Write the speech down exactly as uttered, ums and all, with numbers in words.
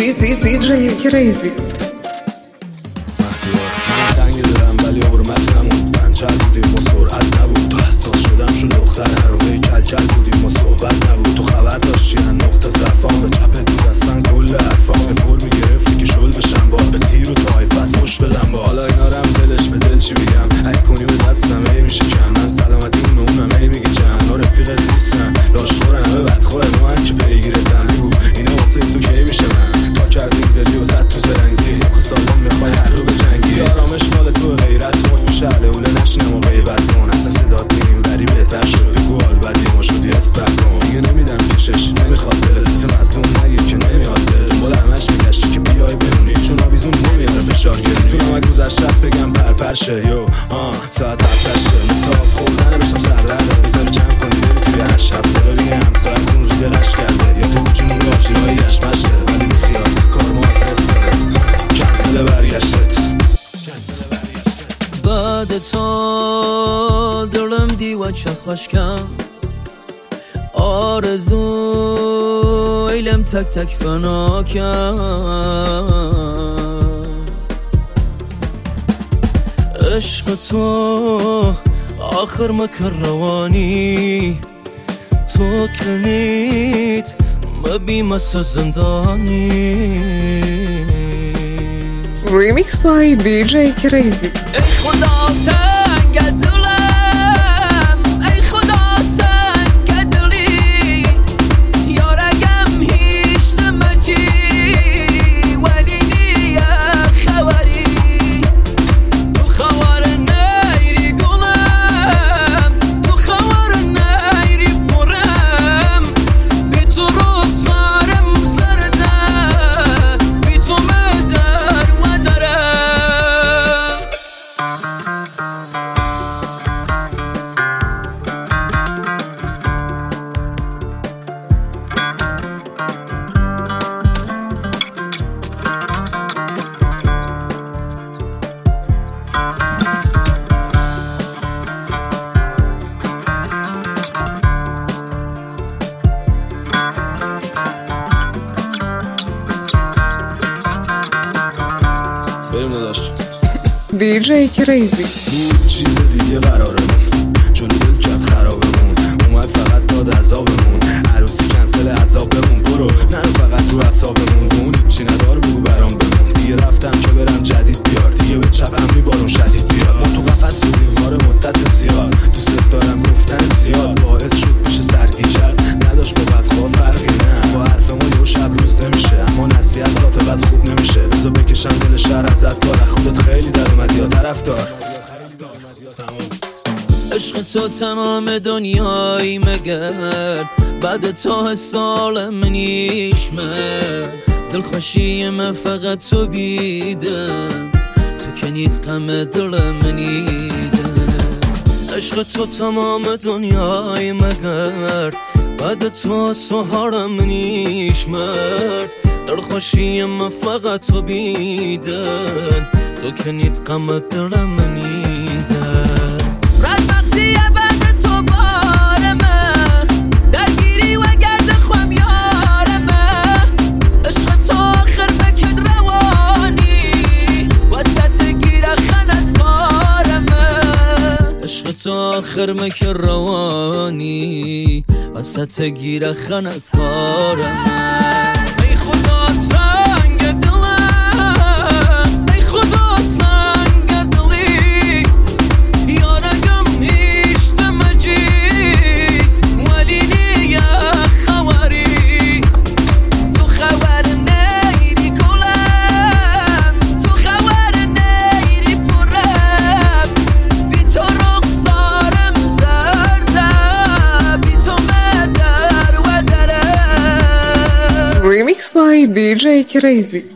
دی جی کریزی. تنگ دارم ولی حرمت نمون، پنچر بودیم و سرعت نبود. تو حساس شدم شو دختر هرمه کل کل بودیم و صحبت نبود. تو خبر داشتی هن نقطه ضعفان به چپت بود اصلا کل حرفان. پر میگرفتی که شل بشم بار به تیر و تایفت فش بدم با. حالا اینارم دلش به دل چی بگم، ای کنی به دستم ای میشه کم. من سلامتی اون اونم ای میگه چند. ها رفیقت نیستن لاشخورن همه بدخواه ما هم که پیگیرتن. بگو اینا واسه تو کی میشه من تا کردیم دلی و زد تو زرنگی. مخ سالم میخوای هر رو به جنگی. آرامش مال تو غیرت مون میشه حلوله نشنم و غیبت کن. اصلا صدات نیم وری بهتر شد. بگو حال بدی ما شدی استرک کن. دیگه نمیدم کشش نمیخواد دلت سیز مظلوم نگیر که نمیاد دلت. دنبال همش میگشتی که بیای بمونی چون آویزون نمیاره فشار گیری. تو نمک گذشتت بگم پرپر شه یو آه ساعت هفتر شه. مساب خوردن بشم سر رده بذار جمع کنی بری توی هشت هفته رو دیگه همسایتون ریده قش کرده. یا تو بچون راشی رایی گشمشه ولی بیخیال کار ما آدرس داره کنسل برگشتت. بعد تو دلم دیوان چه خوشکم آرزو ایلم تک تک فنا کم. عشق تو آخر مکر روانی تو کنید مبی مسا زندانی. ریمیکس بای دی جی کریزی. ای خدا تنگ دلم ای خدا سنگ دلی یارگم هیچ نمجی ولی نیا خواری. تو خوار نیری گلم تو خوار نیری برم بی تو رو سارم زرده بی تو مدر و درم. بریم نداشت دی جی کریزی. بود چیز دیگه قرارمون جلو دل کرد خرابمون. اومد فقط داد عذابمون عروسی کنسل عذابمون. برو نرو فقط رو عصابمون. اون هیچی ندار بگو برام بمون. دیگه رفتم که برم جدید بیار. دیگه به چپم میبارون شدید بیار. ما تو قفص بودیم کار مدت زیاد. دوست دارم گفتن زیاد باعث شد پیش سرگیجت نداشت با بدخواه فرقی نه. با حرف ما یه شب روز نمیشه اما نصیحت ذات بد خوب نمیشه. بذار بکشم دل شهر ازت کار خودت خیلی در اومدی یا طرف دار. عشق تو تمام دنیایی مگر بعد تو سال منیش من. دلخوشی من فقط تو بیدم تو کنید غم دل منیدم. عشق تو تمام دنیای مگر بعد تو سهار منیش مرد. دلخوشی من فقط تو بیدم تو کنید غم دل منیدم. تو آخر مکر روانی وسط گیر خن از کارم. ای خدا سنگ دلم ای خدا سنگ دلی یارگم هیچ دمجی ولی نیا خواری. تو خوار نیری گلم تو خوار نیری برم بی تو ریمیکس بای دی جی کریزی.